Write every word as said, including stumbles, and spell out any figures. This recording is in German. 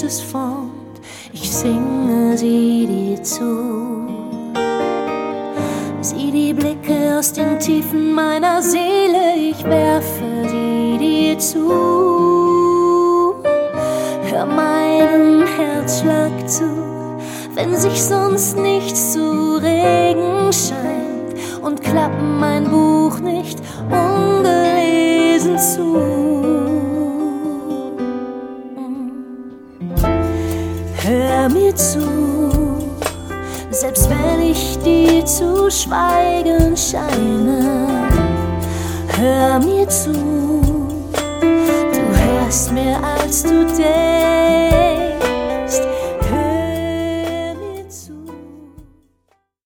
es fort, ich singe sie dir zu. Sieh die Blicke aus den Tiefen meiner Seele, ich werfe sie dir zu. Hör meinem Herzschlag zu, wenn sich sonst nichts zu regen scheint, und klapp mein Buch nicht ungelesen zu. Hör mir zu, selbst wenn ich dir zu schweigen scheine. Hör mir zu, du hörst mehr als du denkst.